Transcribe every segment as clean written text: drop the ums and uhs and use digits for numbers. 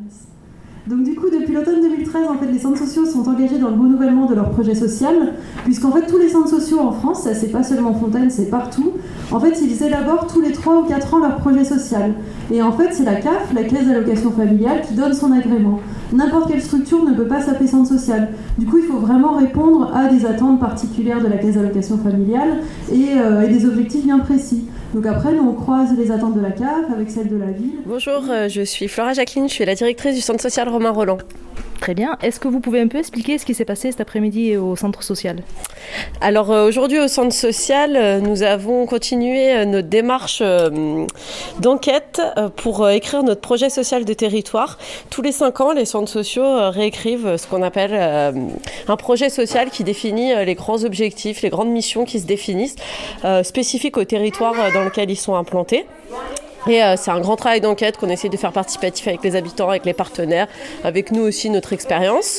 Donc du coup, depuis l'automne 2013, en fait, les centres sociaux sont engagés dans le renouvellement de leur projet social, puisqu'en fait, tous les centres sociaux en France, ça c'est pas seulement Fontaine, c'est partout, en fait, ils élaborent tous les 3 ou 4 ans leur projet social. Et en fait, c'est la CAF, la Caisse d'allocation familiale, qui donne son agrément. N'importe quelle structure ne peut pas s'appeler centre social. Du coup, il faut vraiment répondre à des attentes particulières de la Caisse d'allocation familiale et des objectifs bien précis. Donc après, nous, on croise les attentes de la CAF avec celles de la ville. Bonjour, je suis Flora Jacqueline, je suis la directrice du centre social Romain Roland. Très bien. Est-ce que vous pouvez un peu expliquer ce qui s'est passé cet après-midi au centre social ? Alors aujourd'hui au centre social, nous avons continué notre démarche d'enquête pour écrire notre projet social de territoire. Tous les 5 ans, les centres sociaux réécrivent ce qu'on appelle un projet social qui définit les grands objectifs, les grandes missions qui se définissent, spécifiques au territoire dans lequel ils sont implantés. Et c'est un grand travail d'enquête qu'on essaie de faire participatif avec les habitants, avec les partenaires, avec nous aussi notre expérience,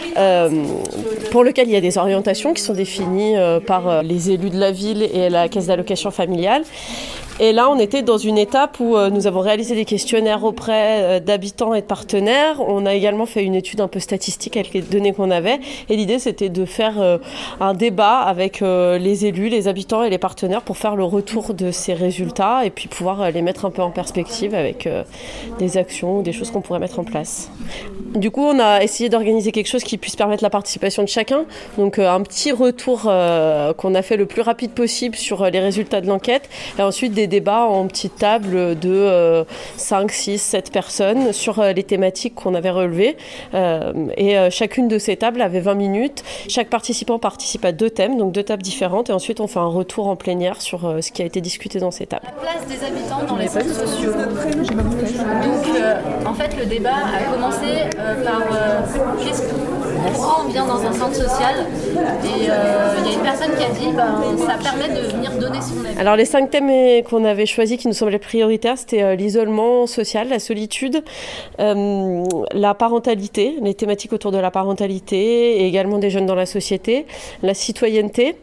pour lequel il y a des orientations qui sont définies par les élus de la ville et la caisse d'allocation familiale. Et là, on était dans une étape où nous avons réalisé des questionnaires auprès d'habitants et de partenaires. On a également fait une étude un peu statistique avec les données qu'on avait. Et l'idée, c'était de faire un débat avec les élus, les habitants et les partenaires pour faire le retour de ces résultats et puis pouvoir les mettre un peu en perspective avec des actions ou des choses qu'on pourrait mettre en place. Du coup, on a essayé d'organiser quelque chose qui puisse permettre la participation de chacun. Donc, un petit retour qu'on a fait le plus rapide possible sur les résultats de l'enquête. Et ensuite, des débats en petite table de 5, 6, 7 personnes sur les thématiques qu'on avait relevées. Et chacune de ces tables avait 20 minutes. Chaque participant participe à 2 thèmes, donc 2 tables différentes. Et ensuite, on fait un retour en plénière sur ce qui a été discuté dans ces tables. La place des habitants dans les centres sociaux. Donc, en fait, le débat a commencé par pourquoi on vient dans un centre social. Et il y a une personne qui a dit ça permet de venir donner son avis. Alors les 5 thèmes qu'on avait choisis qui nous semblaient prioritaires, c'était l'isolement social, la solitude, la parentalité, les thématiques autour de la parentalité et également des jeunes dans la société, la citoyenneté,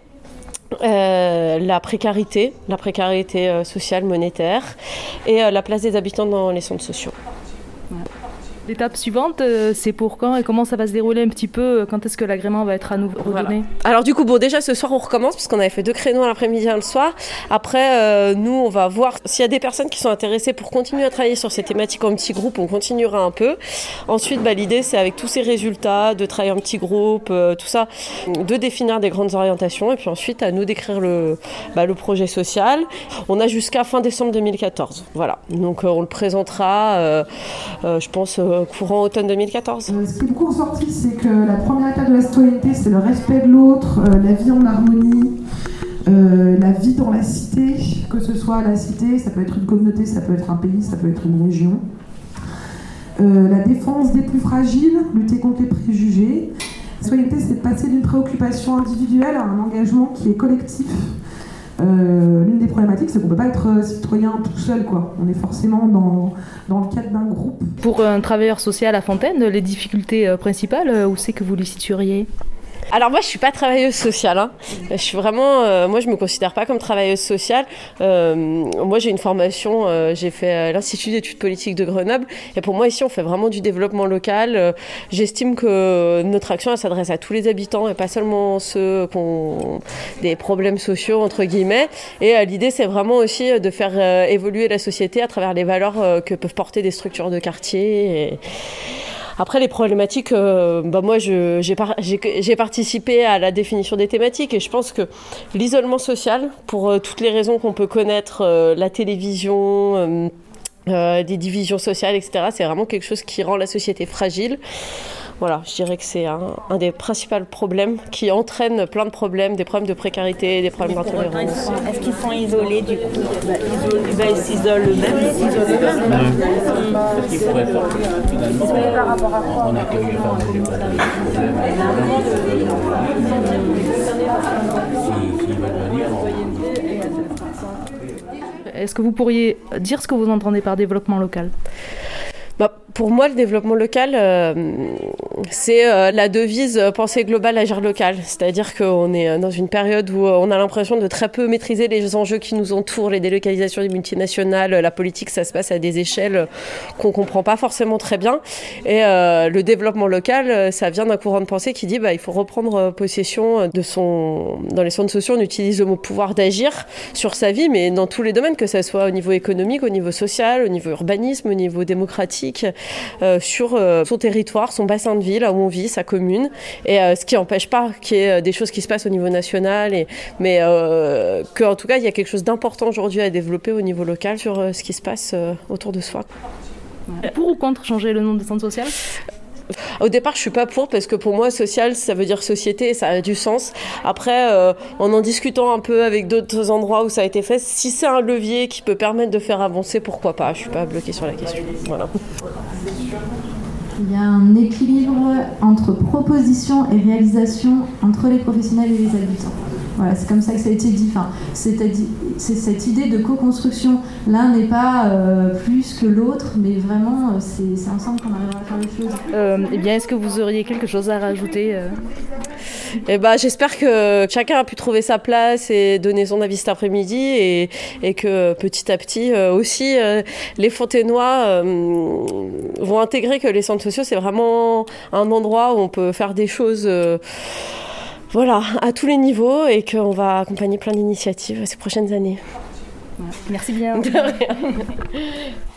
la précarité sociale, monétaire et la place des habitants dans les centres sociaux. L'étape suivante, c'est pour quand et comment ça va se dérouler un petit peu ? Quand est-ce que l'agrément va être à nouveau redonné ? Voilà. Alors du coup, déjà ce soir on recommence parce qu'on avait fait 2 créneaux l'après-midi et le soir. Après, nous on va voir s'il y a des personnes qui sont intéressées pour continuer à travailler sur ces thématiques en petits groupes, on continuera un peu. Ensuite, l'idée c'est avec tous ces résultats, de travailler en petits groupes, tout ça, de définir des grandes orientations et puis ensuite à nous d'écrire le projet social. On a jusqu'à fin décembre 2014. Voilà. Donc on le présentera, je pense, courant automne 2014. Ce qui est beaucoup ressorti, c'est que la première étape de la citoyenneté, c'est le respect de l'autre, la vie en harmonie, la vie dans la cité, que ce soit la cité, ça peut être une communauté, ça peut être un pays, ça peut être une région. La défense des plus fragiles, lutter contre les préjugés. La citoyenneté, c'est de passer d'une préoccupation individuelle à un engagement qui est collectif. L'une des problématiques, c'est qu'on ne peut pas être citoyen tout seul, quoi. On est forcément dans le cadre d'un groupe. Pour un travailleur social à Fontaine, les difficultés principales, où c'est que vous les situeriez ? Alors moi je suis pas travailleuse sociale, hein. Je suis vraiment, moi je me considère pas comme travailleuse sociale. Moi j'ai une formation, j'ai fait l'Institut d'études politiques de Grenoble et pour moi ici on fait vraiment du développement local. J'estime que notre action elle s'adresse à tous les habitants et pas seulement ceux qui ont des problèmes sociaux entre guillemets. Et l'idée c'est vraiment aussi de faire évoluer la société à travers les valeurs que peuvent porter des structures de quartier. Après, les problématiques, moi, j'ai participé à la définition des thématiques et je pense que l'isolement social, pour toutes les raisons qu'on peut connaître, la télévision, des divisions sociales, etc., c'est vraiment quelque chose qui rend la société fragile. Voilà, je dirais que c'est un des principaux problèmes qui entraîne plein de problèmes, des problèmes de précarité, des problèmes d'intolérance. Est-ce qu'ils sont isolés du coup ? Ils s'isolent eux-mêmes. Qu'est-ce qu'ils pourraient faire finalement en accueil des femmes et des problèmes s'ils veulent venir, Est-ce que vous pourriez dire ce que vous entendez par développement local ? Pour moi, le développement local, c'est la devise « penser global, agir local ». C'est-à-dire qu'on est dans une période où on a l'impression de très peu maîtriser les enjeux qui nous entourent, les délocalisations des multinationales, la politique, ça se passe à des échelles qu'on ne comprend pas forcément très bien. Et le développement local, ça vient d'un courant de pensée qui dit il faut reprendre possession de dans les centres sociaux, on utilise le mot pouvoir d'agir sur sa vie, mais dans tous les domaines, que ce soit au niveau économique, au niveau social, au niveau urbanisme, au niveau démocratique, sur son territoire, son bassin de vie, là où on vit, sa commune, et ce qui n'empêche pas qu'il y ait des choses qui se passent au niveau national, mais qu'en tout cas il y a quelque chose d'important aujourd'hui à développer au niveau local sur ce qui se passe autour de soi. Pour ou contre changer le nom de centre social ? Au départ, je suis pas pour, parce que pour moi, social, ça veut dire société et ça a du sens. Après, en discutant un peu avec d'autres endroits où ça a été fait, si c'est un levier qui peut permettre de faire avancer, pourquoi pas ? Je suis pas bloquée sur la question. Voilà. Il y a un équilibre entre proposition et réalisation entre les professionnels et les habitants. Voilà, c'est comme ça que ça a été dit. Enfin, c'est cette idée de co-construction. L'un n'est pas plus que l'autre, mais vraiment, c'est ensemble qu'on arrivera à faire les choses. Eh bien, est-ce que vous auriez quelque chose à rajouter J'espère que chacun a pu trouver sa place et donner son avis cet après-midi, et que petit à petit aussi, les Fontenoy vont intégrer que les centres sociaux, c'est vraiment un endroit où on peut faire des choses à tous les niveaux, et qu'on va accompagner plein d'initiatives ces prochaines années. Merci bien. De rien.